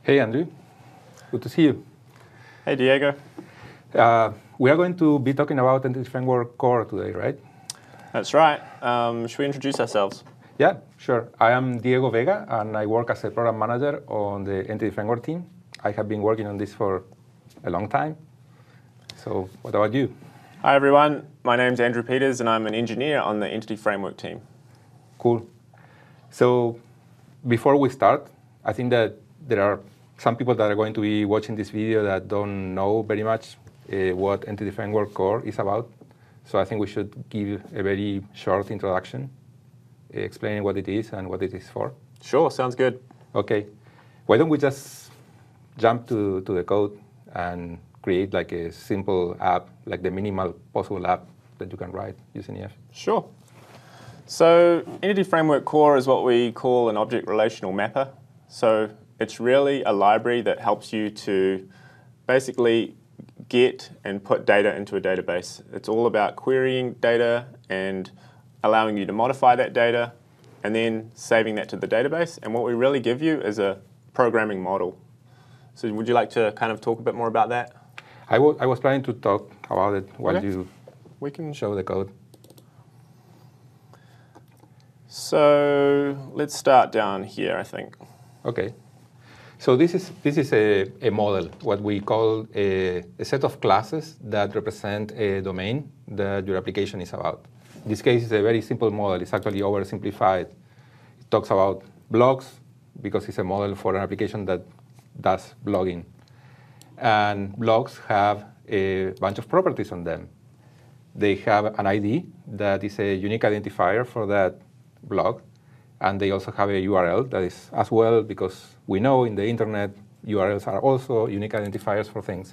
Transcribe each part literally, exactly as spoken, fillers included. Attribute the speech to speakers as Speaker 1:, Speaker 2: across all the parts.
Speaker 1: Hey, Andrew. Good to see you.
Speaker 2: Hey, Diego.
Speaker 1: Uh, we are going to be talking about Entity Framework Core today, right?
Speaker 2: That's right. Um, should we introduce ourselves?
Speaker 1: Yeah, sure. I am Diego Vega, and I work as a program manager on the Entity Framework team. I have been working on this for a long time. So what about you?
Speaker 2: Hi, everyone. My name's Andrew Peters, and I'm an engineer on the Entity Framework team.
Speaker 1: Cool. So before we start, I think that there are some people that are going to be watching this video that don't know very much uh, what Entity Framework Core is about. So I think we should give a very short introduction, uh, explaining what it is and what it is for.
Speaker 2: Sure, sounds good.
Speaker 1: Okay. Why don't we just jump to, to the code and create like a simple app, like the minimal possible app that you can write using E F?
Speaker 2: Sure. So Entity Framework Core is what we call an object relational mapper. So it's really a library that helps you to basically get and put data into a database. It's all about querying data and allowing you to modify that data and then saving that to the database. And what we really give you is a programming model. So would you like to kind of talk a bit more about that?
Speaker 1: I, I was planning to talk about it while
Speaker 2: Okay.
Speaker 1: you
Speaker 2: We can
Speaker 1: show the code.
Speaker 2: So let's start down here, I think.
Speaker 1: Okay. So this is, this is a, a model, what we call a, a set of classes that represent a domain that your application is about. In this case, it's a very simple model. It's actually oversimplified. It talks about blogs because it's a model for an application that does blogging. And blogs have a bunch of properties on them. They have an I D that is a unique identifier for that blog. And they also have a U R L that is as well, because we know in the internet, U R Ls are also unique identifiers for things.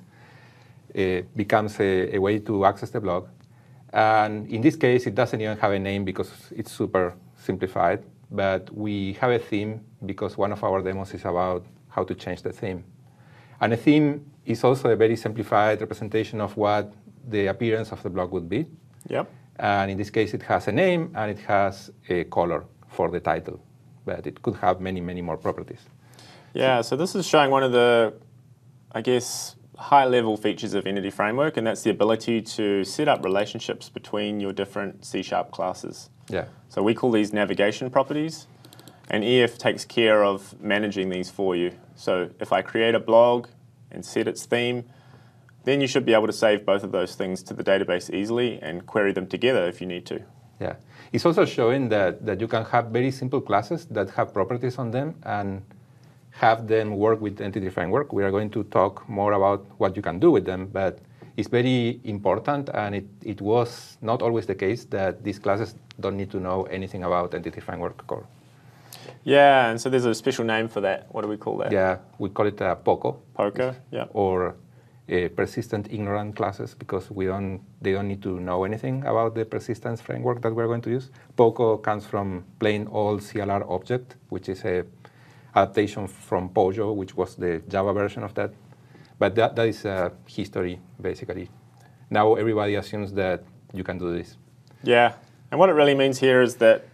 Speaker 1: It becomes a, a way to access the blog. And in this case, it doesn't even have a name because it's super simplified. But we have a theme because one of our demos is about how to change the theme. And a theme is also a very simplified representation of what the appearance of the blog would be.
Speaker 2: Yep.
Speaker 1: And in this case, it has a name and it has a color for the title, but it could have many, many more properties.
Speaker 2: Yeah, so this is showing one of the, I guess, high-level features of Entity Framework, and that's the ability to set up relationships between your different C sharp classes.
Speaker 1: Yeah.
Speaker 2: So we call these navigation properties, and E F takes care of managing these for you. So if I create a blog and set its theme, then you should be able to save both of those things to the database easily and query them together if you need to.
Speaker 1: Yeah. It's also showing that, that you can have very simple classes that have properties on them and have them work with Entity Framework. We are going to talk more about what you can do with them, but it's very important, and it, it was not always the case that these classes don't need to know anything about Entity Framework Core.
Speaker 2: Yeah, and so there's a special name for that. What do we call that?
Speaker 1: Yeah, we call it uh, POCO.
Speaker 2: POCO, yeah.
Speaker 1: Or Uh, persistent ignorant classes, because we don't, they don't need to know anything about the persistence framework that we're going to use. POCO comes from plain old C L R object, which is a adaptation from Pojo, which was the Java version of that. But that, that is uh, history, basically. Now everybody assumes that you can do this.
Speaker 2: Yeah, and what it really means here is that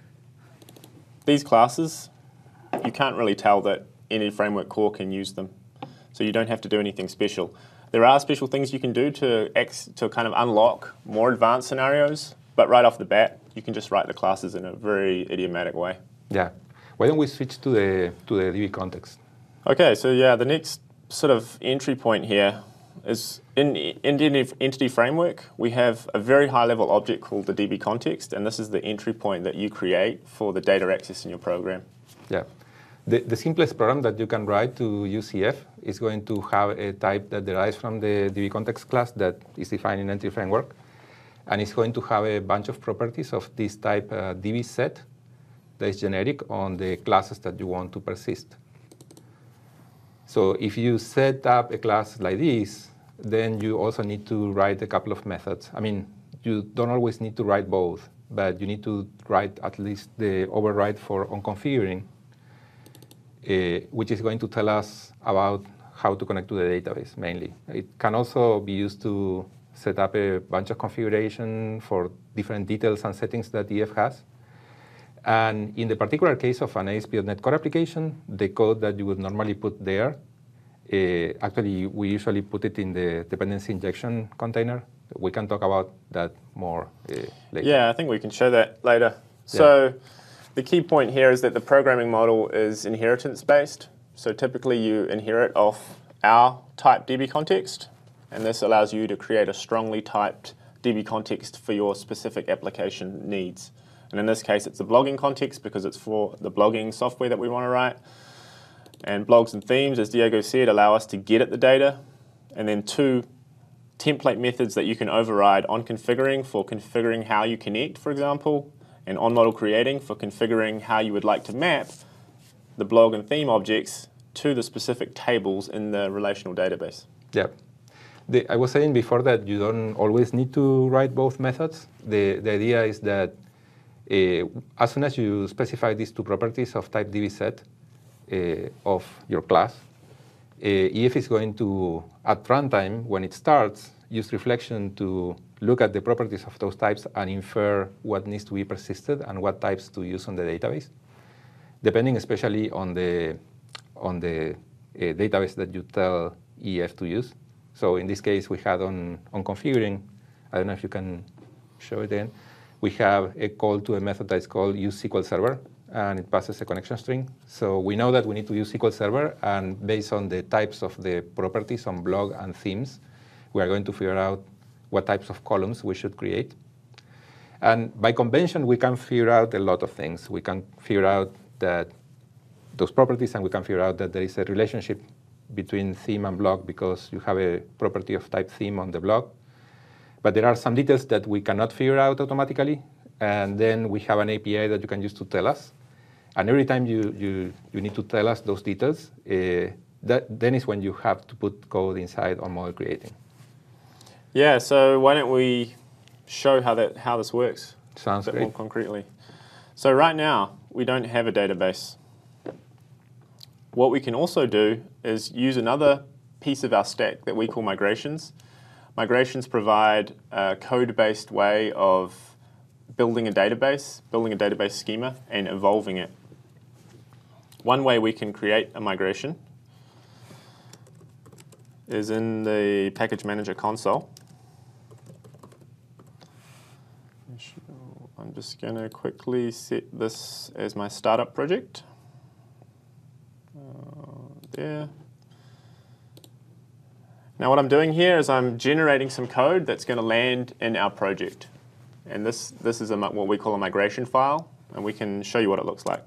Speaker 2: these classes, you can't really tell that any framework core can use them. So you don't have to do anything special. There are special things you can do to, ex to kind of unlock more advanced scenarios, but right off the bat, you can just write the classes in a very idiomatic way.
Speaker 1: Yeah. Why don't we switch to the, to the D B context?
Speaker 2: Okay, so yeah, the next sort of entry point here is in, in the Entity Framework, we have a very high-level object called the D B context, and this is the entry point that you create for the data access in your program.
Speaker 1: Yeah. The, the simplest program that you can write to use E F is going to have a type that derives from the D B context class that is defined in Entity Framework. And it's going to have a bunch of properties of this type uh, D B set that is generic on the classes that you want to persist. So if you set up a class like this, then you also need to write a couple of methods. I mean, you don't always need to write both, but you need to write at least the override for onConfiguring, Uh, which is going to tell us about how to connect to the database, mainly. It can also be used to set up a bunch of configuration for different details and settings that E F has. And in the particular case of an A S P dot NET Core application, the code that you would normally put there Uh, actually, we usually put it in the dependency injection container. We can talk about that more uh, later.
Speaker 2: Yeah, I think we can show that later. So yeah. The key point here is that the programming model is inheritance-based. So typically you inherit off our type D B context, and this allows you to create a strongly typed D B context for your specific application needs. And in this case, it's the blogging context because it's for the blogging software that we want to write. And blogs and themes, as Diego said, allow us to get at the data. And then two template methods that you can override: on configuring for configuring how you connect, for example, and on model creating for configuring how you would like to map the blog and theme objects to the specific tables in the relational database.
Speaker 1: Yeah. The, I was saying before that you don't always need to write both methods. The, the idea is that uh, as soon as you specify these two properties of type D B set uh, of your class, uh, E F is going to, at runtime, when it starts, use reflection to look at the properties of those types and infer what needs to be persisted and what types to use on the database, depending especially on the, on the uh, database that you tell E F to use. So in this case, we had on, on configuring, I don't know if you can show it again, we have a call to a method that is called use S Q L Server, and it passes a connection string. So we know that we need to use S Q L Server, and based on the types of the properties on blog and themes, we are going to figure out what types of columns we should create. And by convention, we can figure out a lot of things. We can figure out that those properties, and we can figure out that there is a relationship between theme and blog because you have a property of type theme on the blog. But there are some details that we cannot figure out automatically, and then we have an A P I that you can use to tell us. And every time you, you, you need to tell us those details, uh, that, then is when you have to put code inside on model creating.
Speaker 2: Yeah, so why don't we show how, that, how this works
Speaker 1: Sounds
Speaker 2: a bit
Speaker 1: great.
Speaker 2: more concretely. So right now, we don't have a database. What we can also do is use another piece of our stack that we call migrations. Migrations provide a code-based way of building a database, building a database schema, and evolving it. One way we can create a migration is in the Package Manager console. I'm just going to quickly set this as my startup project. Uh, there. Now what I'm doing here is I'm generating some code that's going to land in our project. And this, this is a, what we call a migration file, and we can show you what it looks like.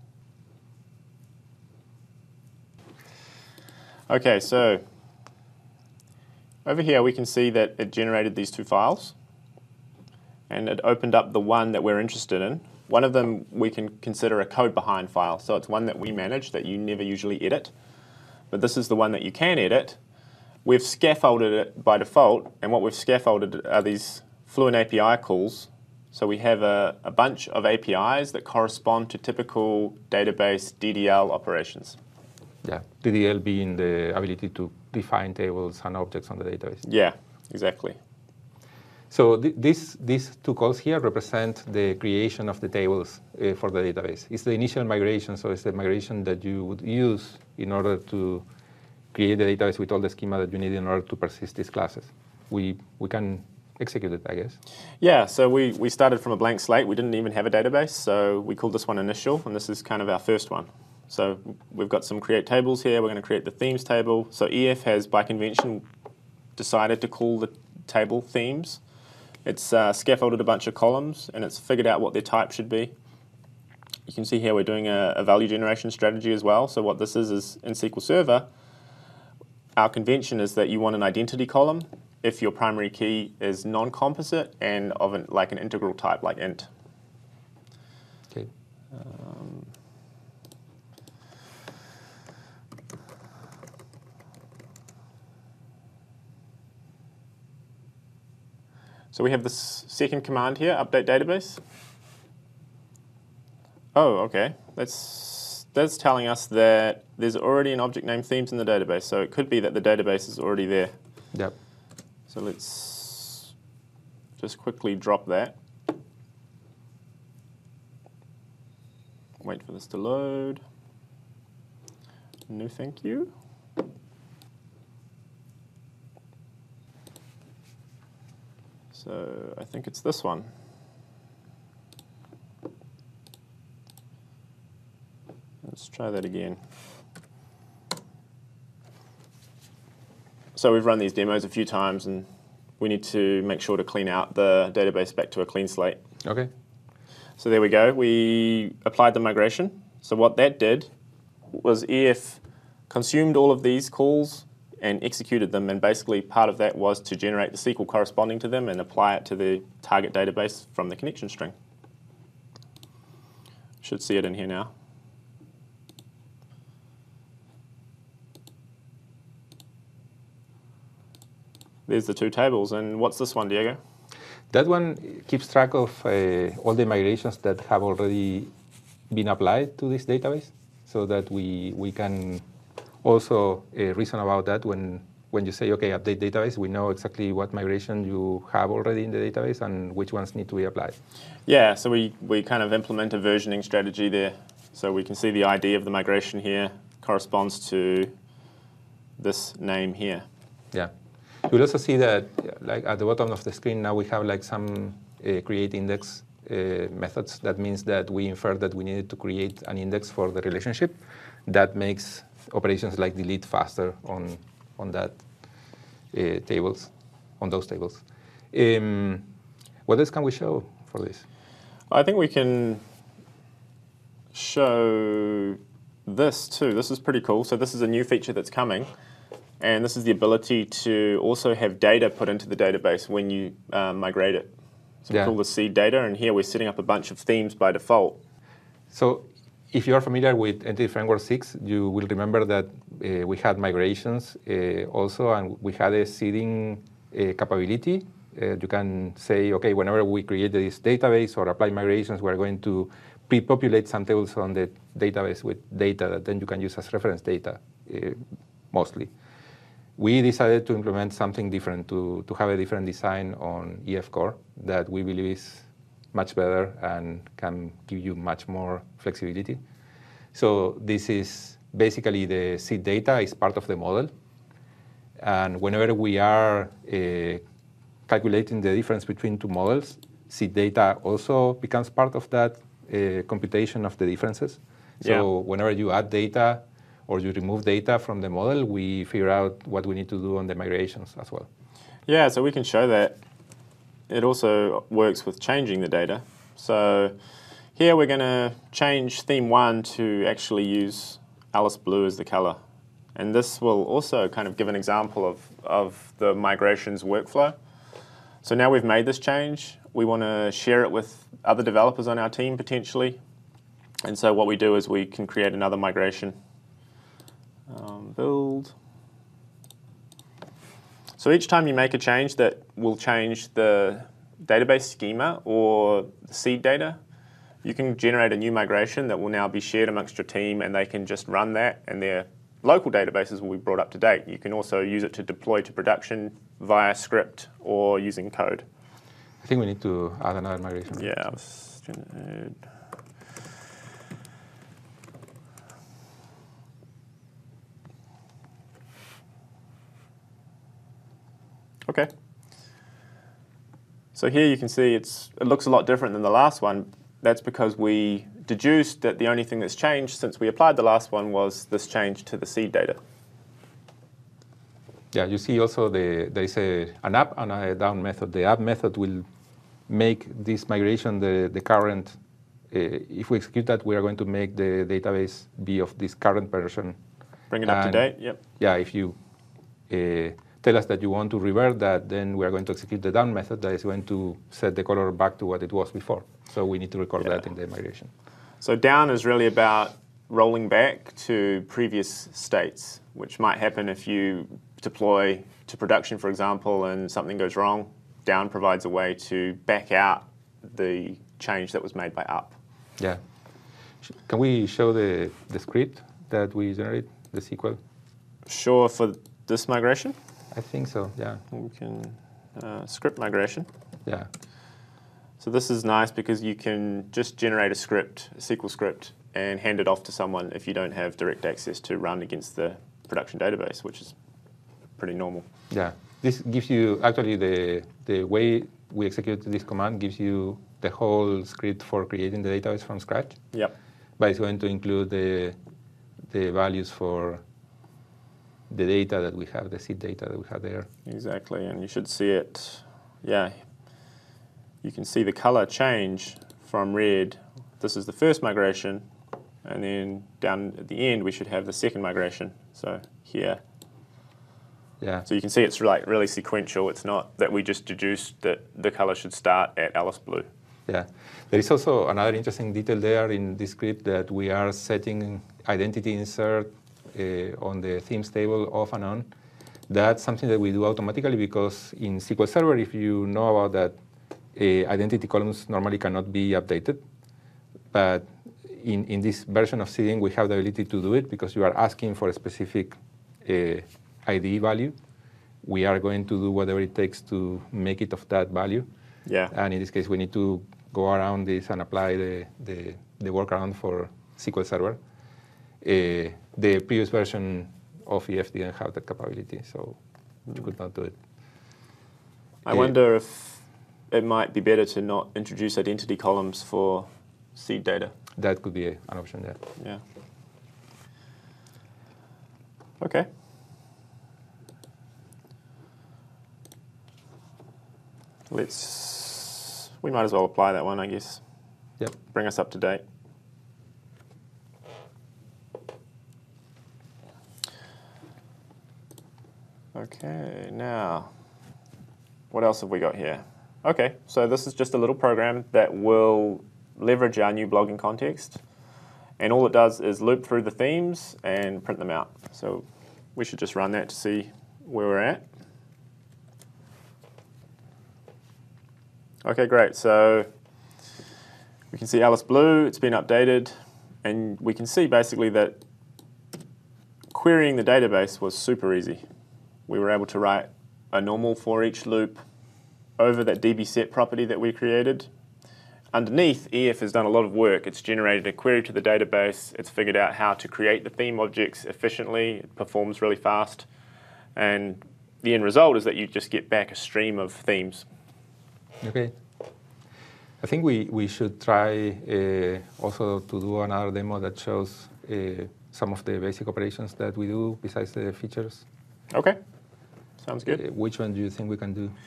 Speaker 2: Okay, so over here we can see that it generated these two files, and it opened up the one that we're interested in. One of them we can consider a code behind file, so it's one that we manage that you never usually edit. But this is the one that you can edit. We've scaffolded it by default, and what we've scaffolded are these Fluent A P I calls. So we have a, a bunch of A P Is that correspond to typical database D D L operations.
Speaker 1: Yeah, D D L being the ability to define tables and objects on the database.
Speaker 2: Yeah, exactly.
Speaker 1: So th this, these two calls here represent the creation of the tables uh, for the database. It's the initial migration, so it's the migration that you would use in order to create the database with all the schema that you need in order to persist these classes. We, we can execute it, I guess.
Speaker 2: Yeah, so we, we started from a blank slate. We didn't even have a database, so we called this one initial, and this is kind of our first one. So we've got some create tables here. We're going to create the themes table. So E F has, by convention, decided to call the table themes. It's uh, scaffolded a bunch of columns, and it's figured out what their type should be. You can see here we're doing a, a value generation strategy as well. So what this is is in S Q L Server, our convention is that you want an identity column if your primary key is non-composite and of an, like an integral type, like int.
Speaker 1: Okay.
Speaker 2: Um, So we have this second command here, update database. Oh, okay. That's, that's telling us that there's already an object named themes in the database. So it could be that the database is already there.
Speaker 1: Yep.
Speaker 2: So let's just quickly drop that. Wait for this to load. No, thank you. So I think it's this one. Let's try that again. So we've run these demos a few times, and we need to make sure to clean out the database back to a clean slate.
Speaker 1: Okay.
Speaker 2: So there we go. We applied the migration. So what that did was E F consumed all of these calls and executed them, and basically part of that was to generate the S Q L corresponding to them and apply it to the target database from the connection string. Should see it in here now. There's the two tables. And what's this one, Diego?
Speaker 1: That one keeps track of uh, all the migrations that have already been applied to this database, so that we, we can also uh, reason about that when, when you say, OK, update database, we know exactly what migration you have already in the database and which ones need to be applied.
Speaker 2: Yeah, so we, we kind of implement a versioning strategy there. So we can see the I D of the migration here corresponds to this name here.
Speaker 1: Yeah. You'll also see that, like at the bottom of the screen now, we have like some uh, create index uh, methods. That means that we infer that we needed to create an index for the relationship. That makes operations like delete faster on on that uh, tables, on those tables. Um, what else can we show for this?
Speaker 2: I think we can show this too. This is pretty cool. So this is a new feature that's coming. And this is the ability to also have data put into the database when you uh, migrate it. So
Speaker 1: yeah.
Speaker 2: we call this seed data, and here we're setting up a bunch of themes by default.
Speaker 1: So if you're familiar with Entity Framework six, you will remember that uh, we had migrations uh, also, and we had a seeding uh, capability. Uh, you can say, OK, whenever we create this database or apply migrations, we're going to pre-populate some tables on the database with data that then you can use as reference data, uh, mostly. We decided to implement something different, to, to have a different design on E F Core that we believe is much better and can give you much more flexibility. So this is basically the seed data is part of the model. And whenever we are uh, calculating the difference between two models, seed data also becomes part of that uh, computation of the differences. So yeah. whenever you add data, or you remove data from the model, we figure out what we need to do on the migrations as well.
Speaker 2: Yeah, so we can show that. It also works with changing the data. So here we're going to change theme one to actually use Alice Blue as the color. And this will also kind of give an example of, of the migrations workflow. So now we've made this change. We want to share it with other developers on our team potentially. And so what we do is we can create another migration. Um, build. So each time you make a change that will change the database schema or the seed data, you can generate a new migration that will now be shared amongst your team, and they can just run that, and their local databases will be brought up to date. You can also use it to deploy to production via script or using code.
Speaker 1: I think we need to add another migration.
Speaker 2: Yeah, I was going to add. Okay. So here you can see it's, it looks a lot different than the last one. That's because we deduced that the only thing that's changed since we applied the last one was this change to the seed data.
Speaker 1: Yeah, you see also the, there is a, an up and a down method. The up method will make this migration the, the current. Uh, if we execute that, we are going to make the database be of this current version.
Speaker 2: Bring it up
Speaker 1: and
Speaker 2: to date, yep.
Speaker 1: Yeah, if you uh, tell us that you want to revert that, then we are going to execute the down method that is going to set the color back to what it was before. So we need to record yeah. that in the migration.
Speaker 2: So down is really about rolling back to previous states, which might happen if you deploy to production, for example, and something goes wrong. Down provides a way to back out the change that was made by up.
Speaker 1: Yeah. Can we show the, the script that we generate, the S Q L?
Speaker 2: Sure, for this migration?
Speaker 1: I think so, yeah.
Speaker 2: We can uh, script migration.
Speaker 1: Yeah.
Speaker 2: So this is nice because you can just generate a script, a S Q L script, and hand it off to someone if you don't have direct access to run against the production database, which is pretty normal.
Speaker 1: Yeah. This gives you actually the, the way we execute this command, gives you the whole script for creating the database from scratch.
Speaker 2: Yep.
Speaker 1: But it's going to include the, the values for the data that we have, the seed data that we have there.
Speaker 2: Exactly, and you should see it, yeah. You can see the color change from red. This is the first migration, and then down at the end we should have the second migration. So here.
Speaker 1: Yeah.
Speaker 2: So you can see it's like really sequential. It's not that we just deduced that the color should start at Alice Blue.
Speaker 1: Yeah. There is also another interesting detail there in this script that we are setting identity insert uh, on the themes table off and on. That's something that we do automatically because in S Q L Server, if you know about that, uh, identity columns normally cannot be updated. But in, in this version of Seeding, we have the ability to do it because you are asking for a specific uh, I D value. We are going to do whatever it takes to make it of that value.
Speaker 2: Yeah.
Speaker 1: And in this case, we need to go around this and apply the, the, the workaround for S Q L Server. Uh, the previous version of E F didn't have that capability, so you could not do it.
Speaker 2: I
Speaker 1: uh,
Speaker 2: wonder if it might be better to not introduce identity columns for seed data.
Speaker 1: That could be a, an option there.
Speaker 2: Yeah. Okay. Let's, we might as well apply that one, I guess.
Speaker 1: Yep.
Speaker 2: Bring us up to date. Okay, now, what else have we got here? Okay, so this is just a little program that will leverage our new blogging context. And all it does is loop through the themes and print them out. So we should just run that to see where we're at. Okay, great. So we can see Alice Blue, it's been updated, and we can see basically that querying the database was super easy. We were able to write a normal for each loop over that D B set property that we created. Underneath, E F has done a lot of work. It's generated a query to the database. It's figured out how to create the theme objects efficiently. It performs really fast. And the end result is that you just get back a stream of themes.
Speaker 1: Okay. I think we, we should try uh, also to do another demo that shows uh, some of the basic operations that we do besides the features.
Speaker 2: Okay. Sounds good.
Speaker 1: Uh, which one do you think we can do?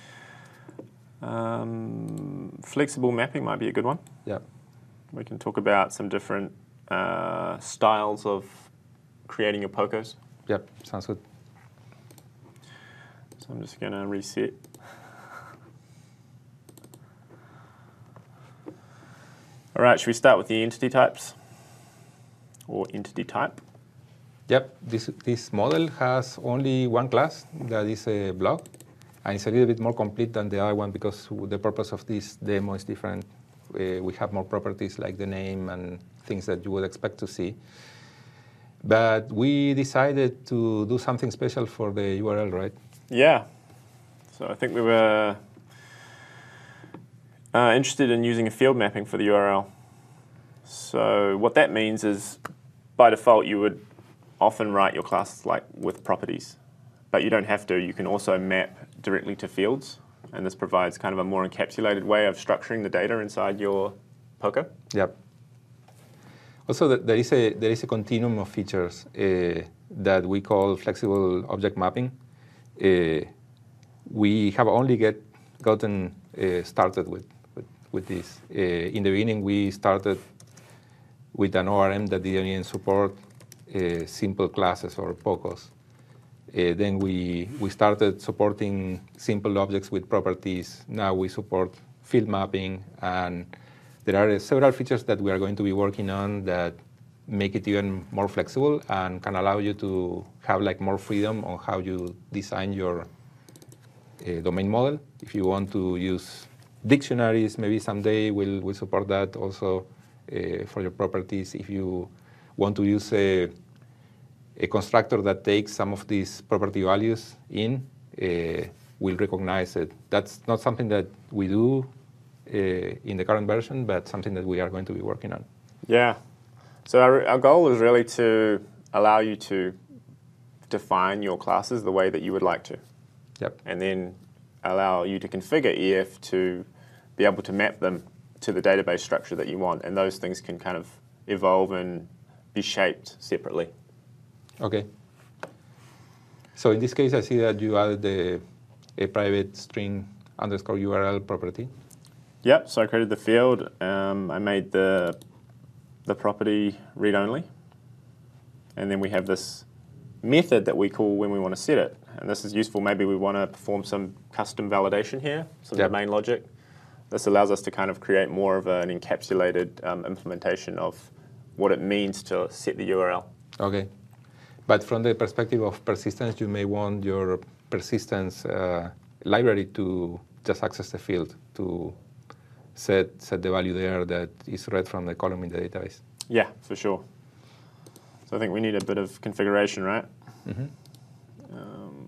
Speaker 2: Um, flexible mapping might be a good one.
Speaker 1: Yeah.
Speaker 2: We can talk about some different uh, styles of creating your P O C Os.
Speaker 1: Yep, sounds good.
Speaker 2: So I'm just going to reset. All right, should we start with the entity types or entity type?
Speaker 1: Yep, this, this model has only one class that is a block, and it's a little bit more complete than the other one because the purpose of this demo is different. Uh, we have more properties like the name and things that you would expect to see. But we decided to do something special for the U R L, right?
Speaker 2: Yeah. So I think we were uh, interested in using a field mapping for the U R L. So what that means is, by default, you would often write your classes like with properties, but you don't have to. You can also map directly to fields, and this provides kind of a more encapsulated way of structuring the data inside your P O C O.
Speaker 1: Yep. Also, there is a there is a continuum of features uh, that we call flexible object mapping. Uh, we have only get gotten uh, started with, with with this. Uh, in the beginning, we started with an O R M that didn't even support uh, simple classes or P O C Os. Uh, then we we started supporting simple objects with properties. Now we support field mapping, and there are several features that we are going to be working on that make it even more flexible and can allow you to have like more freedom on how you design your uh, domain model. If you want to use dictionaries, maybe someday we'll, we'll support that also uh, for your properties. If you want to use a, a constructor that takes some of these property values in, uh, we'll recognize it. That's not something that we do Uh, in the current version, but something that we are going to be working on.
Speaker 2: Yeah. So our, our goal is really to allow you to define your classes the way that you would like to.
Speaker 1: Yep.
Speaker 2: And then allow you to configure E F to be able to map them to the database structure that you want, and those things can kind of evolve and be shaped separately.
Speaker 1: Okay. So in this case, I see that you added the, a private string underscore U R L property.
Speaker 2: Yep, so I created the field. Um, I made the, the property read-only. And then we have this method that we call when we want to set it. And this is useful. Maybe we want to perform some custom validation here, some
Speaker 1: yep.
Speaker 2: domain logic. This allows us to kind of create more of an encapsulated um, implementation of what it means to set the U R L.
Speaker 1: Okay. But from the perspective of persistence, you may want your persistence uh, library to just access the field, to set, set the value there that is read from the column in the database.
Speaker 2: Yeah, for sure. So I think we need a bit of configuration, right?
Speaker 1: Mm-hmm.
Speaker 2: um,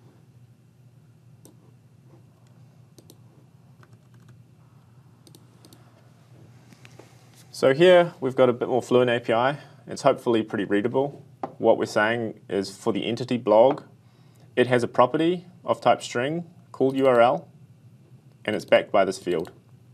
Speaker 2: so here we've got a bit more Fluent A P I. It's hopefully pretty readable. What we're saying is for the entity blog, it has a property of type string called U R L, and it's backed by this field.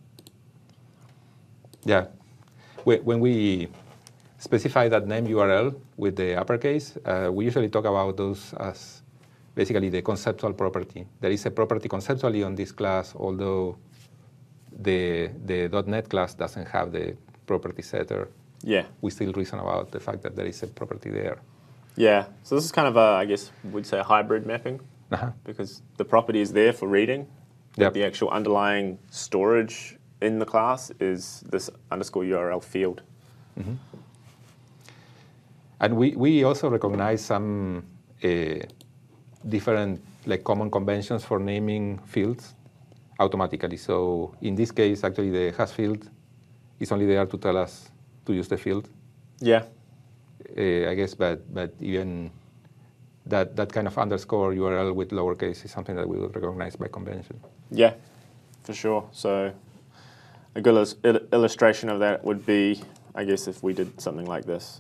Speaker 1: Yeah. When we specify that name U R L with the uppercase, uh, we usually talk about those as basically the conceptual property. There is a property conceptually on this class, although the, the .NET class doesn't have the property setter.
Speaker 2: Yeah.
Speaker 1: We still reason about the fact that there is a property there.
Speaker 2: Yeah. So this is kind of a, I guess, we'd say a hybrid mapping,
Speaker 1: uh-huh.
Speaker 2: because the property is there for reading.
Speaker 1: Yep.
Speaker 2: The actual underlying storage in the class is this underscore U R L field.
Speaker 1: Mm-hmm. And we, we also recognize some uh, different like common conventions for naming fields automatically. So in this case, actually, the hash field is only there to tell us to use the field.
Speaker 2: Yeah.
Speaker 1: Uh, I guess, but but even that that kind of underscore U R L with lowercase is something that we would recognize by convention.
Speaker 2: Yeah, for sure. So a good il illustration of that would be, I guess, if we did something like this.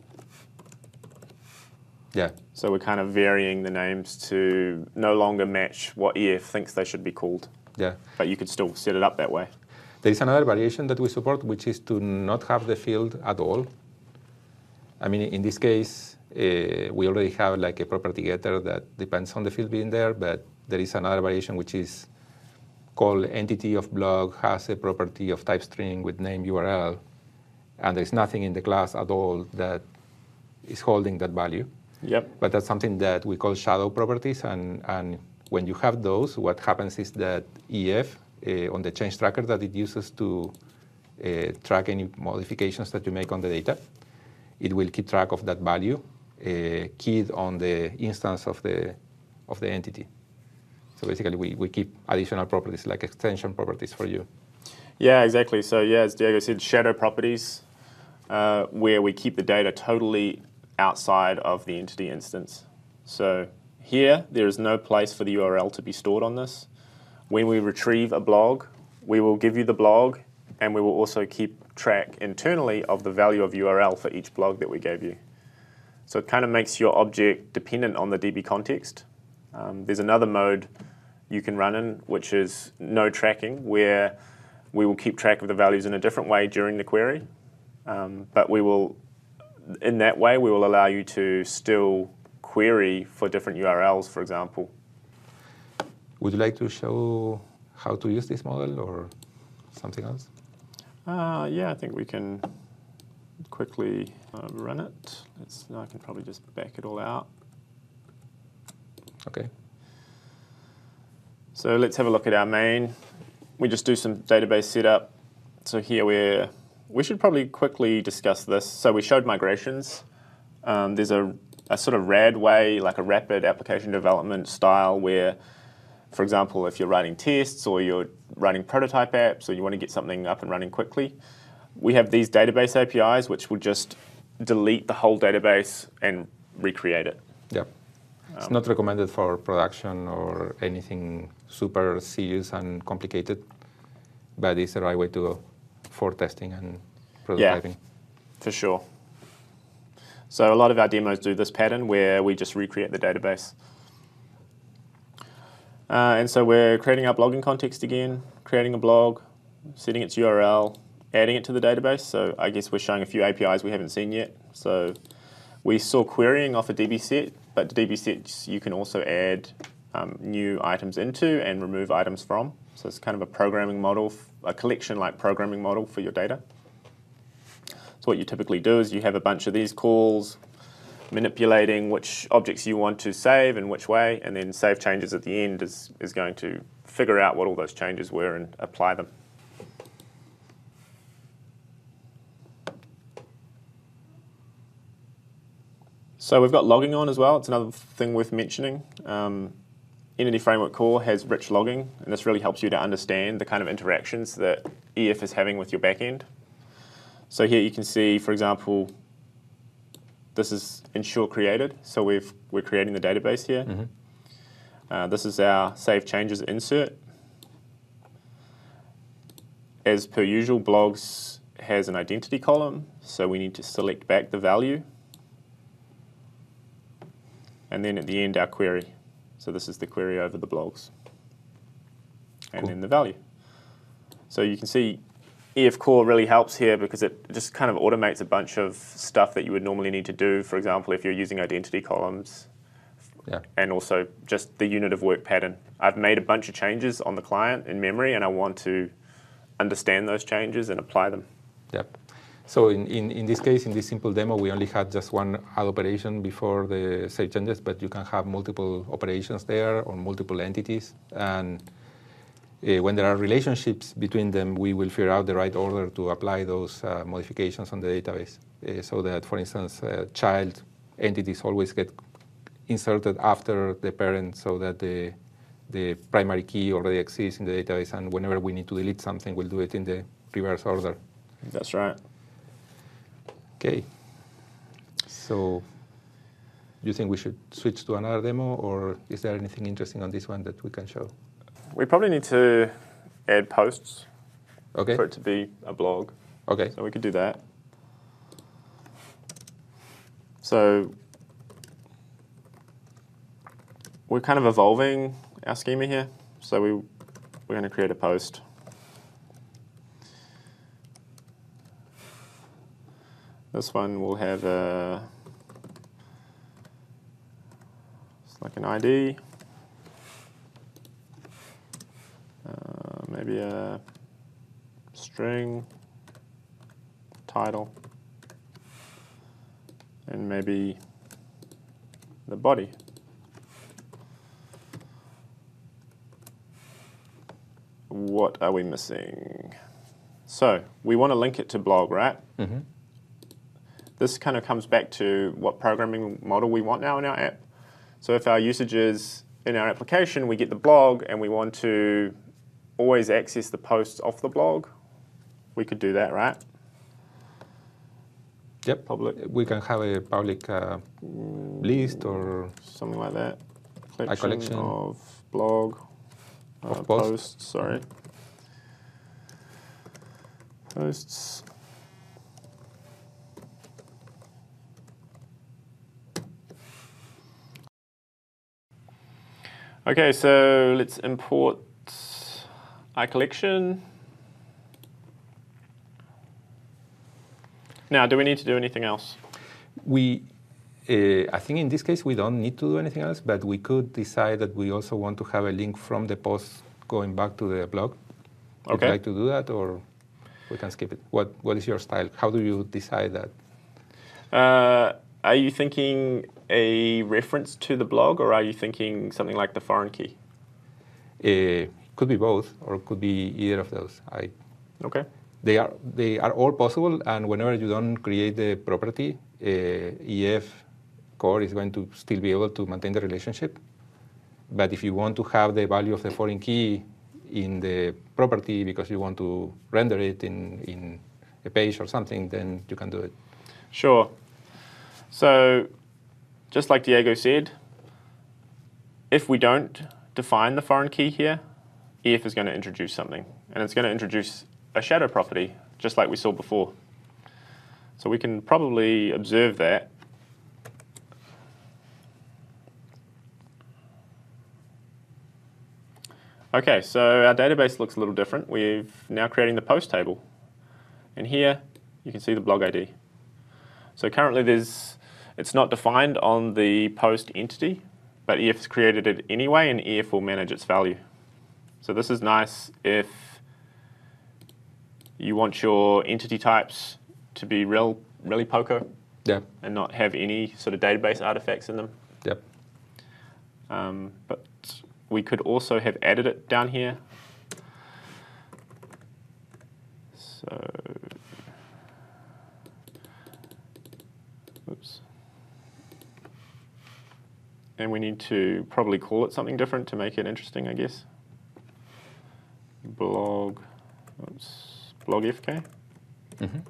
Speaker 1: Yeah.
Speaker 2: So we're kind of varying the names to no longer match what E F thinks they should be called.
Speaker 1: Yeah.
Speaker 2: But you could still set it up that way.
Speaker 1: There is another variation that we support, which is to not have the field at all. I mean, in this case, uh, we already have like a property getter that depends on the field being there, but there is another variation which is called entity of blog, has a property of type string with name U R L, and there's nothing in the class at all that is holding that value.
Speaker 2: Yep.
Speaker 1: But that's something that we call shadow properties, and, and when you have those, what happens is that E F, uh, on the change tracker that it uses to uh, track any modifications that you make on the data, it will keep track of that value uh, keyed on the instance of the, of the entity. So basically, we, we keep additional properties, like extension properties for you.
Speaker 2: Yeah, exactly. So yeah, as Diego said, shadow properties, uh, where we keep the data totally outside of the entity instance. So here, there is no place for the U R L to be stored on this. When we retrieve a blog, we will give you the blog, and we will also keep track internally of the value of U R L for each blog that we gave you. So it kind of makes your object dependent on the D B context. Um, there's another mode you can run in, which is no tracking, where we will keep track of the values in a different way during the query. Um, but we will, in that way, we will allow you to still query for different U R Ls, for example.
Speaker 1: Would you like to show how to use this model or something else?
Speaker 2: Uh, yeah, I think we can quickly uh, run it. Let's, I can probably just back it all out.
Speaker 1: Okay.
Speaker 2: So let's have a look at our main. We just do some database setup. So here we're, we should probably quickly discuss this. So we showed migrations. Um, there's a, a sort of RAD way, like a rapid application development style where, for example, if you're writing tests or you're writing prototype apps or you want to get something up and running quickly, we have these database A P Is which will just delete the whole database and recreate it.
Speaker 1: Yeah. It's um, not recommended for production or anything super serious and complicated, but it's the right way to go for testing and prototyping.
Speaker 2: Yeah, for sure. So a lot of our demos do this pattern where we just recreate the database. Uh, and so we're creating our blogging context again, creating a blog, setting its U R L, adding it to the database. So I guess we're showing a few A P Is we haven't seen yet. So we saw querying off a D B set, but D B sets you can also add um, new items into and remove items from. So it's kind of a programming model, a collection-like programming model for your data. So what you typically do is you have a bunch of these calls, manipulating which objects you want to save and which way, and then save changes at the end is, is going to figure out what all those changes were and apply them. So we've got logging on as well. It's another thing worth mentioning. Um, Entity Framework Core has rich logging, and this really helps you to understand the kind of interactions that E F is having with your backend. So here you can see, for example, this is ensure created. So we've, we're creating the database here. Mm-hmm. uh, this is our save changes insert. As per usual, blogs has an identity column, so we need to select back the value. And then at the end, our query. So this is the query over the blogs. And cool. Then the value. So you can see E F Core really helps here because it just kind of automates a bunch of stuff that you would normally need to do. For example, if you're using identity columns, yeah. And also just the unit of work pattern. I've made a bunch of changes on the client in memory, and I want to understand those changes and apply them.
Speaker 1: Yep. So in, in, in this case, in this simple demo, we only had just one add operation before the save changes, but you can have multiple operations there on multiple entities. And uh, when there are relationships between them, we will figure out the right order to apply those uh, modifications on the database. Uh, so that, for instance, uh, child entities always get inserted after the parent so that the, the primary key already exists in the database. And whenever we need to delete something, we'll do it in the reverse order.
Speaker 2: That's right.
Speaker 1: Okay, so you think we should switch to another demo, or is there anything interesting on this one that we can show?
Speaker 2: We probably need to add posts
Speaker 1: okay.
Speaker 2: for it to be a blog.
Speaker 1: Okay.
Speaker 2: So we could do that. So we're kind of evolving our schema here. So we, we're going to create a post. This one will have a, it's like an I D, uh, maybe a string, title, and maybe the body. What are we missing? So we want to link it to blog, right? Mm-hmm. This kind of comes back to what programming model we want now in our app. So if our usage is in our application, we get the blog and we want to always access the posts off the blog, we could do that, right?
Speaker 1: Yep. Public. We can have a public uh, list or
Speaker 2: something like that. Collection
Speaker 1: a collection
Speaker 2: of blog uh,
Speaker 1: of posts.
Speaker 2: posts. Sorry. Posts. Okay, so let's import iCollection. Now, do we need to do anything else?
Speaker 1: We, uh, I think in this case, we don't need to do anything else, but we could decide that we also want to have a link from the post going back to the blog. Okay. Would you like to do that, or we can skip it? What What is your style? How do you decide that?
Speaker 2: Uh, are you thinking a reference to the blog, or are you thinking something like the foreign key?
Speaker 1: Uh, could be both, or it could be either of those. I,
Speaker 2: okay.
Speaker 1: They are they are all possible, and whenever you don't create the property, uh, E F Core is going to still be able to maintain the relationship. But if you want to have the value of the foreign key in the property because you want to render it in, in a page or something, then you can do it.
Speaker 2: Sure. So, just like Diego said, if we don't define the foreign key here, E F is going to introduce something. And it's going to introduce a shadow property, just like we saw before. So we can probably observe that. Okay, so our database looks a little different. We've now creating the post table. And here you can see the blog I D. So currently there's, it's not defined on the post entity, but E F's created it anyway, and E F will manage its value. So this is nice if you want your entity types to be real, really Poco,
Speaker 1: yeah,
Speaker 2: and not have any sort of database artifacts in them.
Speaker 1: Yep.
Speaker 2: Um, but we could also have added it down here. So, oops. And we need to probably call it something different to make it interesting, I guess. Blog, oops, blog F K.
Speaker 1: Mm-hmm.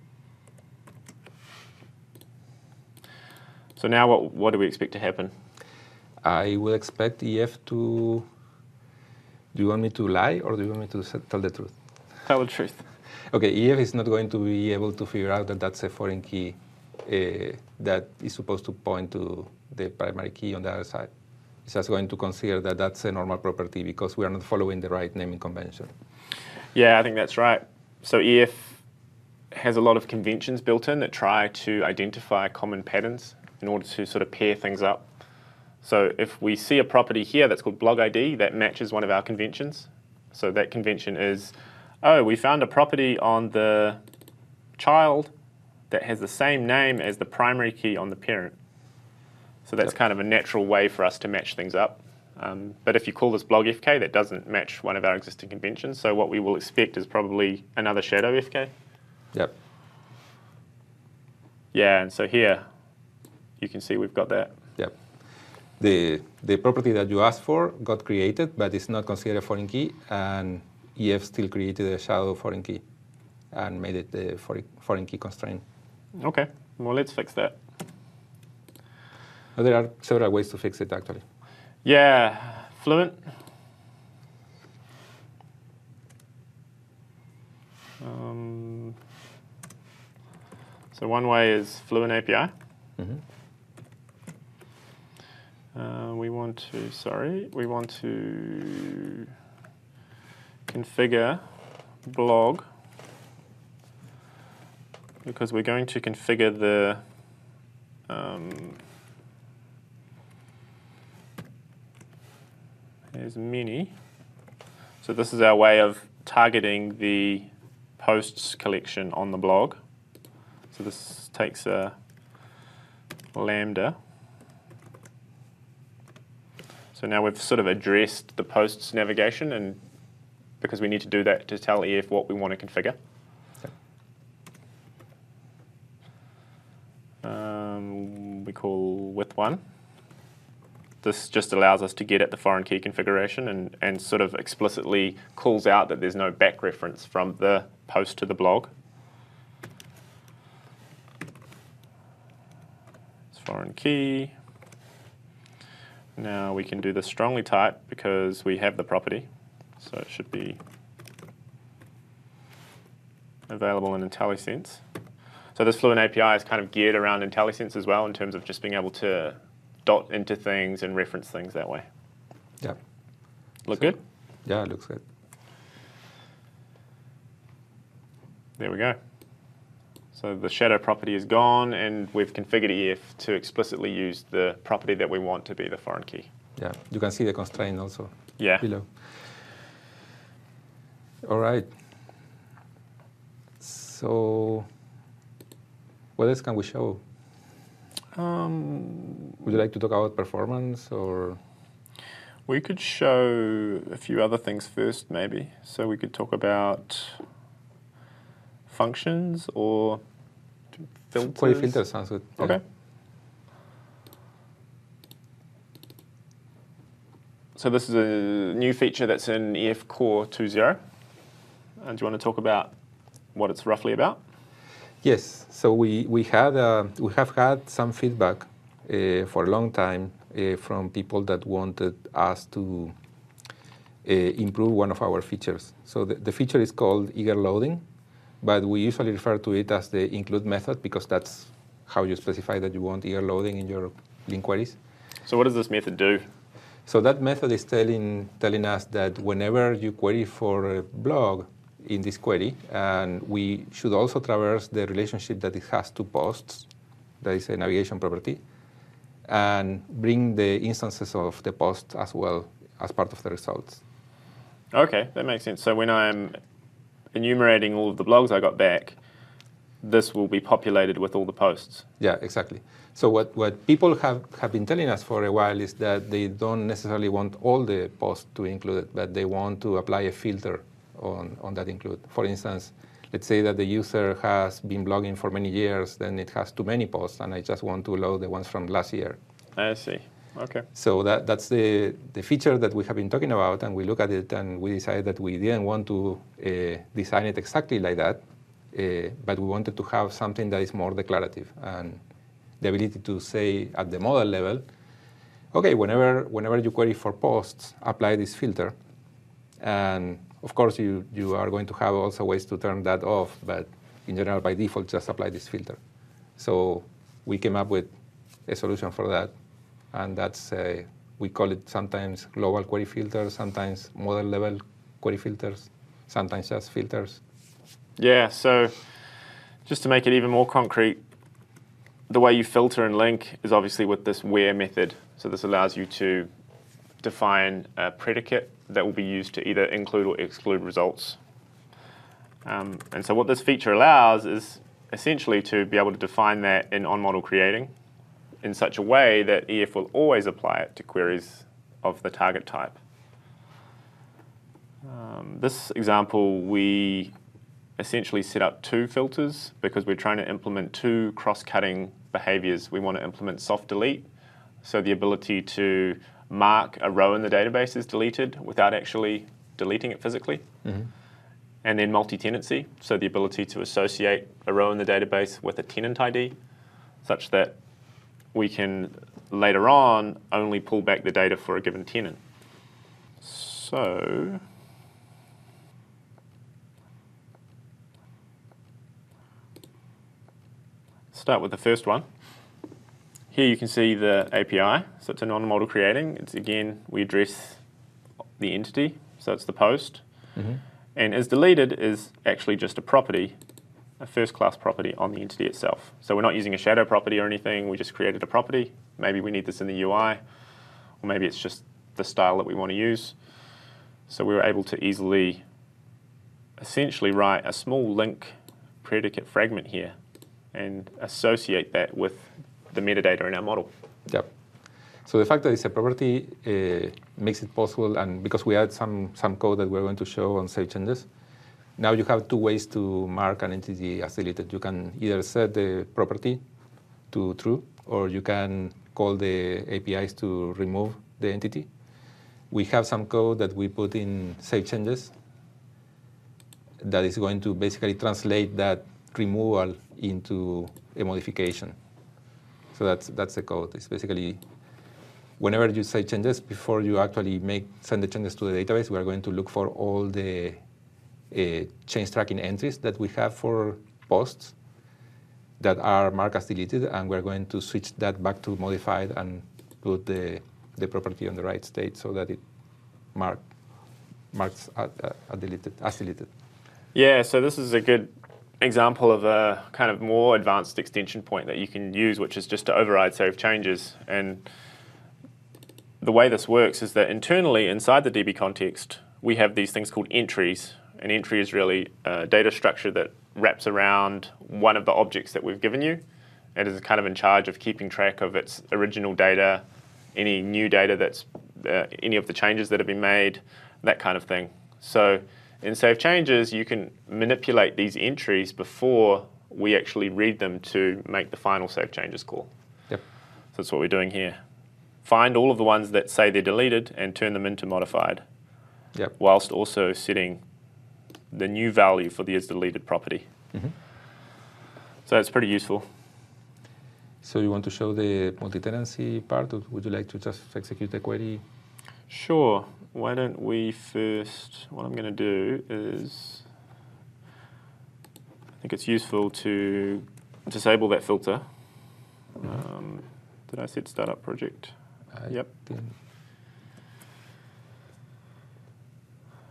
Speaker 2: So now what, what do we expect to happen?
Speaker 1: I will expect E F to, do you want me to lie or do you want me to s- tell the truth?
Speaker 2: Tell the truth.
Speaker 1: Okay, E F is not going to be able to figure out that that's a foreign key uh, that is supposed to point to the primary key on the other side. It's just going to consider that that's a normal property because we are not following the right naming convention.
Speaker 2: Yeah, I think that's right. So E F has a lot of conventions built in that try to identify common patterns in order to sort of pair things up. So if we see a property here that's called blog I D that matches one of our conventions, so that convention is, oh, we found a property on the child that has the same name as the primary key on the parent. So that's
Speaker 1: Yep.
Speaker 2: kind of a natural way for us to match things up. Um, but if you call this blog F K, that doesn't match one of our existing conventions. So what we will expect is probably another shadow F K.
Speaker 1: Yep.
Speaker 2: Yeah, and so here you can see we've got that.
Speaker 1: Yep. The, the property that you asked for got created, but it's not considered a foreign key, and E F still created a shadow foreign key and made it the foreign, foreign key constraint.
Speaker 2: Okay, well, let's fix that.
Speaker 1: Now, there are several ways to fix it, actually.
Speaker 2: Yeah, Fluent. Um, so one way is Fluent A P I.
Speaker 1: Mm-hmm.
Speaker 2: Uh, we want to, sorry, we want to configure blog because we're going to configure the um, there's many. So this is our way of targeting the posts collection on the blog. So this takes a lambda. So now we've sort of addressed the posts navigation, and because we need to do that to tell E F what we want to configure. Um, we call with one. This just allows us to get at the foreign key configuration and, and sort of explicitly calls out that there's no back reference from the post to the blog. It's foreign key. Now we can do the strongly type because we have the property. So it should be available in IntelliSense. So this Fluent A P I is kind of geared around IntelliSense as well in terms of just being able to dot into things and reference things that way.
Speaker 1: Yeah.
Speaker 2: Look
Speaker 1: So-
Speaker 2: good?
Speaker 1: Yeah, it looks good.
Speaker 2: There we go. So the shadow property is gone, and we've configured E F to explicitly use the property that we want to be the foreign key.
Speaker 1: Yeah, you can see the constraint also
Speaker 2: Yeah.
Speaker 1: below. All right. So, what else can we show?
Speaker 2: Um,
Speaker 1: Would you like to talk about performance or?
Speaker 2: we could show a few other things first, maybe. So we could talk about functions or filters.
Speaker 1: Query filter sounds good. Yeah.
Speaker 2: Okay. So this is a new feature that's in E F Core two point oh. And do you want to talk about what it's roughly about?
Speaker 1: Yes. So we we had uh, we have had some feedback uh, for a long time uh, from people that wanted us to uh, improve one of our features. So the, the feature is called eager loading, but we usually refer to it as the include method because that's how you specify that you want eager loading in your link queries.
Speaker 2: So what does this method do?
Speaker 1: So that method is telling, telling us that whenever you query for a blog in this query, and we should also traverse the relationship that it has to posts, that is a navigation property, and bring the instances of the post as well as part of the results.
Speaker 2: Okay, that makes sense. So when I'm enumerating all of the blogs I got back, this will be populated with all the posts.
Speaker 1: Yeah, exactly. So what, what people have, have been telling us for a while is that they don't necessarily want all the posts to include it, but they want to apply a filter on, on that include. For instance, let's say that the user has been blogging for many years, then it has too many posts, and I just want to load the ones from last year.
Speaker 2: I see. Okay.
Speaker 1: So that, that's the, the feature that we have been talking about, and we look at it and we decided that we didn't want to uh, design it exactly like that, uh, but we wanted to have something that is more declarative, and the ability to say at the model level, okay, whenever, whenever you query for posts, apply this filter. And of course, you, you are going to have also ways to turn that off, but in general, by default, just apply this filter. So we came up with a solution for that. And that's, uh, we call it sometimes global query filters, sometimes model level query filters, sometimes just filters.
Speaker 2: Yeah, so just to make it even more concrete, the way you filter and link is obviously with this where method. So this allows you to define a predicate that will be used to either include or exclude results. Um, and so what this feature allows is essentially to be able to define that in on-model creating in such a way that E F will always apply it to queries of the target type. Um, this example, we essentially set up two filters because we're trying to implement two cross-cutting behaviors. We want to implement soft delete, so the ability to mark a row in the database is deleted without actually deleting it physically. Mm-hmm. And then multi-tenancy, so the ability to associate a row in the database with a tenant I D, such that we can later on only pull back the data for a given tenant. So start with the first one. Here you can see the A P I. So it's a non-model creating. It's again, we address the entity, so it's the post. Mm-hmm. And is deleted is actually just a property, a first-class property on the entity itself. So we're not using a shadow property or anything. We just created a property. Maybe we need this in the U I, or maybe it's just the style that we want to use. So we were able to easily essentially write a small link predicate fragment here and associate that with the metadata in our model.
Speaker 1: Yep. So the fact that it's a property uh, makes it possible, and because we add some, some code that we're going to show on save changes, now you have two ways to mark an entity as deleted. You can either set the property to true, or you can call the A P Is to remove the entity. We have some code that we put in save changes that is going to basically translate that removal into a modification. So that's, that's the code. It's basically, whenever you save changes, before you actually make send the changes to the database, we are going to look for all the uh, change tracking entries that we have for posts that are marked as deleted, and we're going to switch that back to modified and put the, the property on the right state so that it mark, marks as, uh, deleted, as deleted.
Speaker 2: Yeah, so this is a good example of a kind of more advanced extension point that you can use, which is just to override save changes. And the way this works is that internally inside the D B context, we have these things called entries. An entry is really a data structure that wraps around one of the objects that we've given you. It is kind of in charge of keeping track of its original data, any new data that's, uh, any of the changes that have been made, that kind of thing. So in save changes, you can manipulate these entries before we actually read them to make the final save changes call.
Speaker 1: Yep.
Speaker 2: So that's what we're doing here. Find all of the ones that say they're deleted and turn them into modified.
Speaker 1: Yep.
Speaker 2: Whilst also setting the new value for the is deleted property. Mm-hmm. So it's pretty useful.
Speaker 1: So you want to show the multi-tenancy part, or would you like to just execute the query?
Speaker 2: Sure. Why don't we first, what I'm going to do is, I think it's useful to disable that filter. Um, did I set startup project?
Speaker 1: I
Speaker 2: yep.
Speaker 1: Didn't.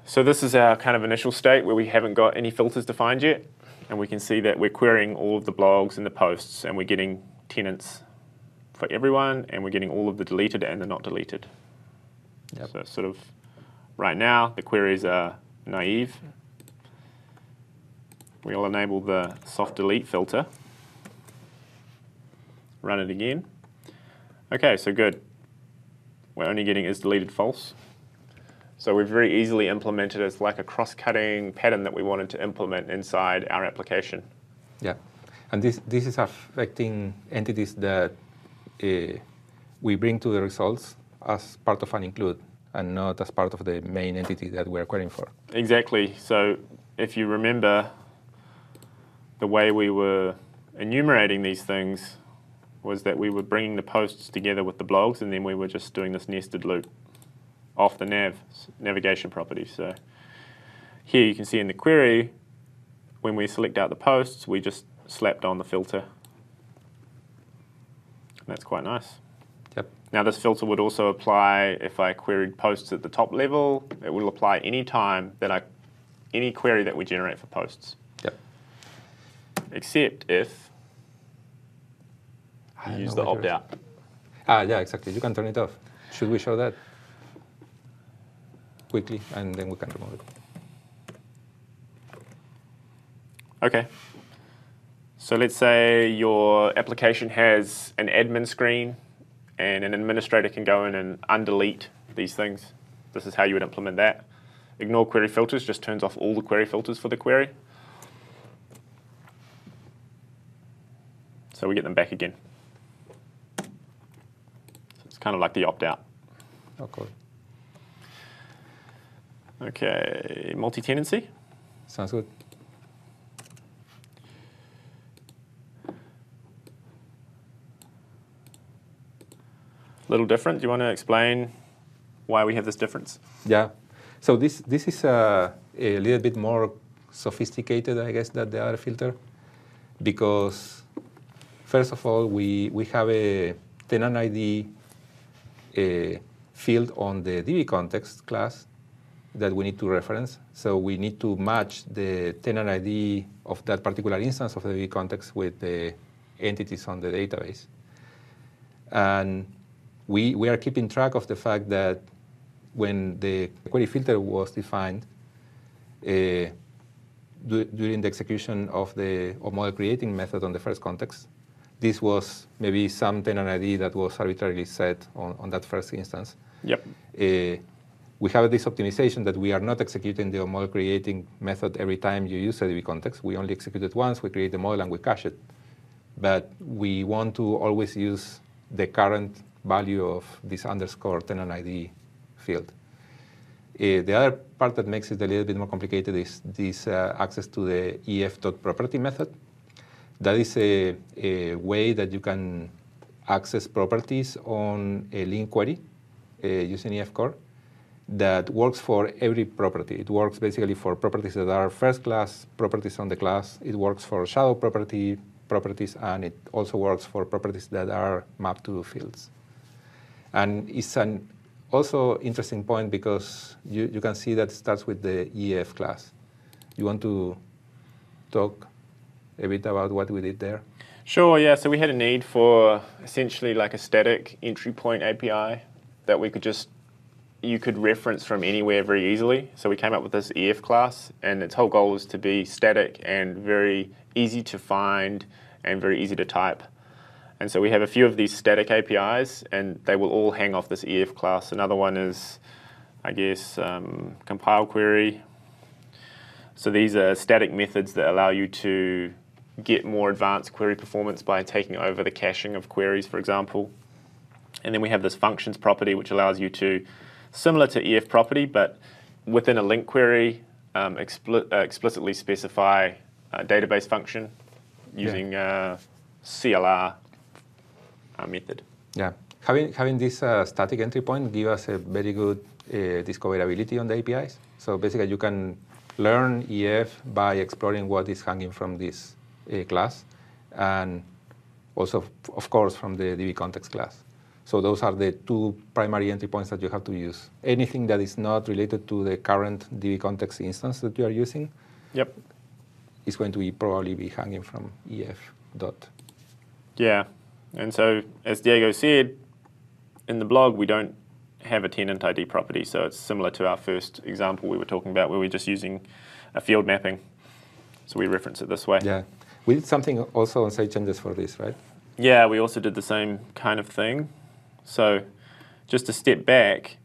Speaker 2: So this is our kind of initial state where we haven't got any filters defined yet. And we can see that we're querying all of the blogs and the posts, and we're getting tenants for everyone, and we're getting all of the deleted and the not deleted.
Speaker 1: Yep.
Speaker 2: So sort of right now, the queries are naive. We'll enable the soft delete filter. Run it again. Okay, so good. We're only getting is deleted false. So we've very easily implemented it as like a cross-cutting pattern that we wanted to implement inside our application.
Speaker 1: Yeah, and this, this is affecting entities that uh, we bring to the results as part of an include and not as part of the main entity that we're querying for.
Speaker 2: Exactly. So if you remember, the way we were enumerating these things was that we were bringing the posts together with the blogs, and then we were just doing this nested loop off the nav navigation property. So here you can see in the query, when we select out the posts, we just slapped on the filter. And that's quite nice.
Speaker 1: Yep.
Speaker 2: Now this filter would also apply if I queried posts at the top level. It will apply any time that I, any query that we generate for posts.
Speaker 1: Yep.
Speaker 2: Except if you use the opt-out.
Speaker 1: Ah, yeah, exactly. You can turn it off. Should we show that quickly, and then we can remove it?
Speaker 2: Okay. So let's say your application has an admin screen, and an administrator can go in and undelete these things. This is how you would implement that. Ignore query filters just turns off all the query filters for the query. So we get them back again. So it's kind of like the opt-out.
Speaker 1: Oh, cool.
Speaker 2: Okay, multi-tenancy.
Speaker 1: Sounds good.
Speaker 2: Little different. Do you want to explain why we have this difference?
Speaker 1: Yeah. So this this is a, a little bit more sophisticated, I guess, than the other filter, because first of all, we we have a tenant I D a field on the D B context class that we need to reference. So we need to match the tenant I D of that particular instance of the D B context with the entities on the database. And we, we are keeping track of the fact that when the query filter was defined, uh, du during the execution of the of model creating method on the first context, this was maybe some tenant I D that was arbitrarily set on, on that first instance.
Speaker 2: Yep.
Speaker 1: Uh, we have this optimization that we are not executing the model creating method every time you use a D B context. We only execute it once, we create the model, and we cache it. But we want to always use the current value of this underscore tenant I D field. Uh, the other part that makes it a little bit more complicated is this uh, access to the ef.property method. That is a, a way that you can access properties on a link query uh, using E F Core that works for every property. It works basically for properties that are first class properties on the class. It works for shadow property properties, and it also works for properties that are mapped to fields. And it's an also interesting point because you, you can see that it starts with the E F class. You want to talk a bit about what we did there?
Speaker 2: Sure, yeah. So we had a need for essentially like a static entry point A P I that we could just, you could reference from anywhere very easily. So we came up with this E F class, and its whole goal is to be static and very easy to find and very easy to type. And so we have a few of these static A P Is, and they will all hang off this E F class. Another one is, I guess, um, compile query. So these are static methods that allow you to get more advanced query performance by taking over the caching of queries, for example. And then we have this functions property, which allows you to, similar to E F property, but within a link query, um, expli uh, explicitly specify a database function using yeah. uh, C L R uh, method.
Speaker 1: Yeah, having having this uh, static entry point give us a very good uh, discoverability on the A P Is. So basically, you can learn E F by exploring what is hanging from this uh, class, and also, of course, from the D B context class. So those are the two primary entry points that you have to use. Anything that is not related to the current D B context instance that you are using,
Speaker 2: yep,
Speaker 1: is going to be probably be hanging from E F dot.
Speaker 2: Yeah, and so as Diego said, in the blog we don't have a tenant I D property, so it's similar to our first example we were talking about where we're just using a field mapping. So we reference it this way.
Speaker 1: Yeah, we did something also on site changes for this, right?
Speaker 2: Yeah, we also did the same kind of thing. So just to step back,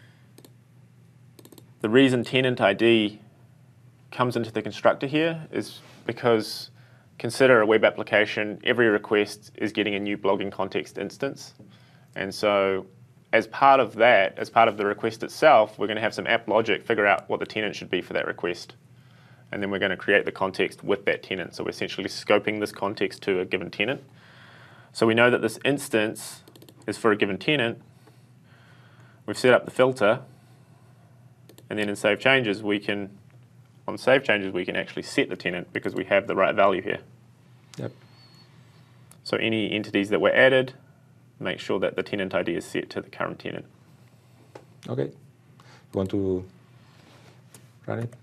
Speaker 2: the reason tenant I D comes into the constructor here is because consider a web application, every request is getting a new blogging context instance. And so as part of that, as part of the request itself, we're going to have some app logic figure out what the tenant should be for that request. And then we're going to create the context with that tenant. So we're essentially scoping this context to a given tenant. So we know that this instance is for a given tenant. We've set up the filter. And then in save changes, we can, on save changes, we can actually set the tenant because we have the right value here.
Speaker 1: Yep.
Speaker 2: So any entities that were added, make sure that the tenant I D is set to the current tenant.
Speaker 1: Okay. You want to run it?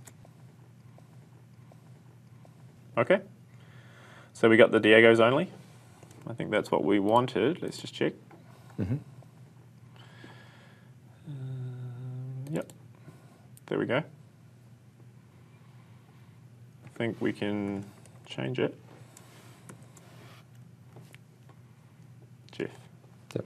Speaker 2: Okay. So we got the Diego's only. I think that's what we wanted. Let's just check.
Speaker 1: Mm-hmm.
Speaker 2: Um, yep. There we go. I think we can change it. Jeff.
Speaker 1: Yep.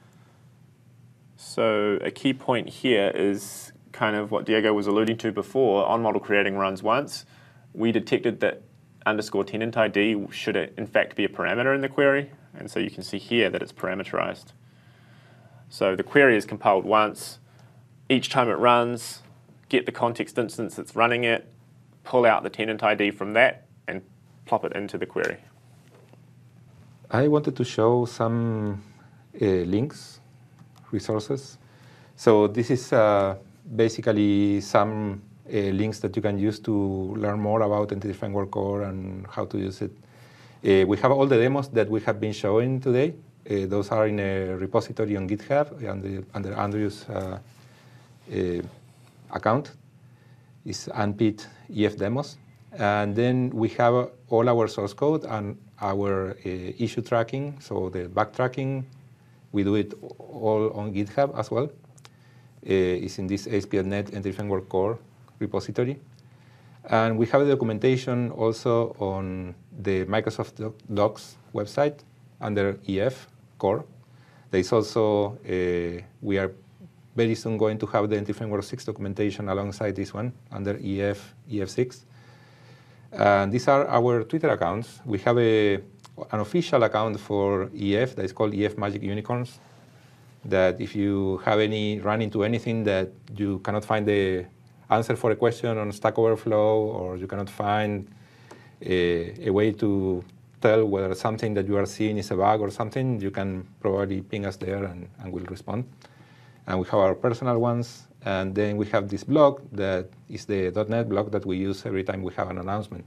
Speaker 2: So a key point here is kind of what Diego was alluding to before. On model creating runs once, we detected that underscore tenant I D should in fact be a parameter in the query. And so you can see here that it's parameterized. So the query is compiled once. Each time it runs, get the context instance that's running it, pull out the tenant I D from that, and plop it into the query.
Speaker 1: I wanted to show some uh, links, resources. So this is uh, basically some uh, links that you can use to learn more about Entity Framework Core and how to use it. Uh, we have all the demos that we have been showing today. Uh, those are in a repository on GitHub under, under Andrew's uh, uh, account. It's unpit E F demos. And then we have all our source code and our uh, issue tracking, so the backtracking, we do it all on GitHub as well. Uh, it's in this A S P dot net Entity Framework Core repository. And we have the documentation also on the Microsoft Docs website under E F Core. There is also, uh, we are very soon going to have the Entity Framework six documentation alongside this one under E F, E F six. And these are our Twitter accounts. We have a, an official account for E F that is called E F Magic Unicorns, that if you have any run into anything that you cannot find the answer for a question on Stack Overflow, or you cannot find a, a way to tell whether something that you are seeing is a bug or something, you can probably ping us there and, and we'll respond. And we have our personal ones. And then we have this blog that is the .NET blog that we use every time we have an announcement.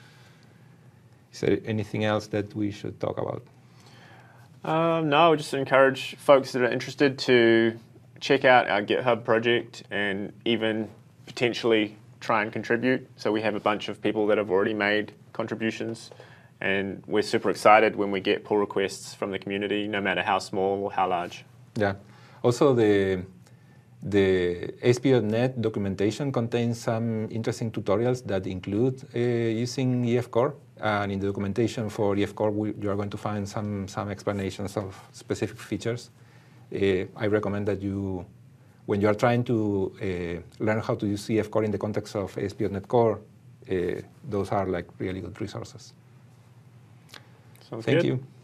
Speaker 1: Is there anything else that we should talk about?
Speaker 2: Um, no, I would just encourage folks that are interested to check out our GitHub project and even potentially try and contribute. So we have a bunch of people that have already made contributions, and we're super excited when we get pull requests from the community, no matter how small or how large.
Speaker 1: Yeah. Also, the The A S P dot net documentation contains some interesting tutorials that include uh, using E F Core. And in the documentation for E F Core, we, you are going to find some, some explanations of specific features. Uh, I recommend that you, when you are trying to uh, learn how to use E F Core in the context of A S P dot net Core, uh, those are like really good resources.
Speaker 2: Sounds
Speaker 1: Thank
Speaker 2: good.
Speaker 1: you.